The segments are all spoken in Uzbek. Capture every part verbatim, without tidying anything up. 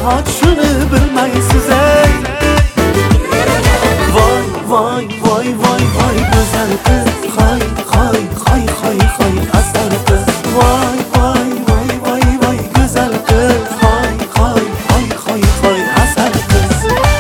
nahot shuni bilmaysiz ey. Voy voy voy voy voy go'zal qiz, hoy hoy hoy hoy hoy asal qiz. Voy voy voy voy voy go'zal qiz, hoy hoy hoy hoy hoy asal qiz.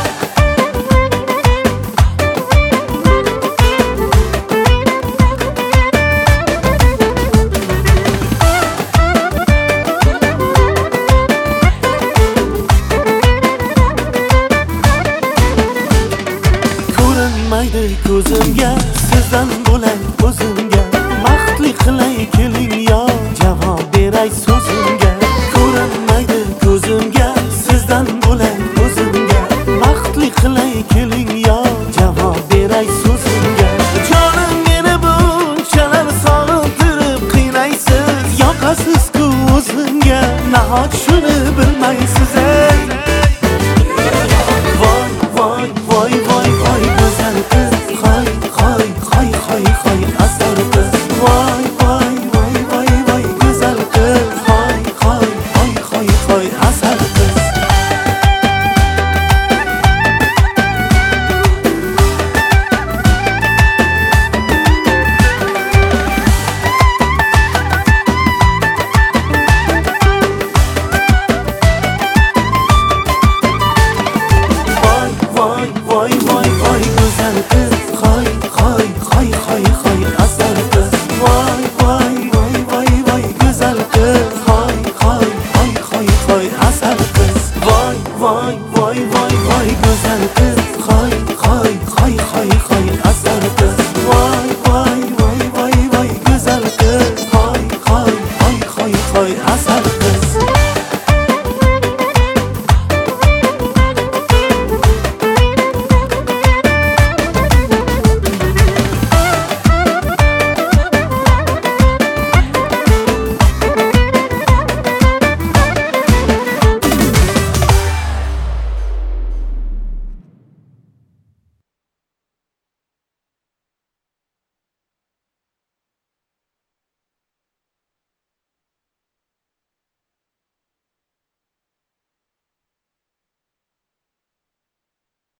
Ko'rinmaydi ko'zimga sizdan bo'lay o'zimga, baxtli qilay keling yo javob beray so'zimga. Ko'rinmaydi ko'zimga sizdan bo'lay o'zimga, baxtli qilay keling yo javob beray so'zimga. Jonim meni bunchalar sog'intirib qiynaysiz, yoqasiz-ku o'zimga, nahot shuni bilmaysiz ey.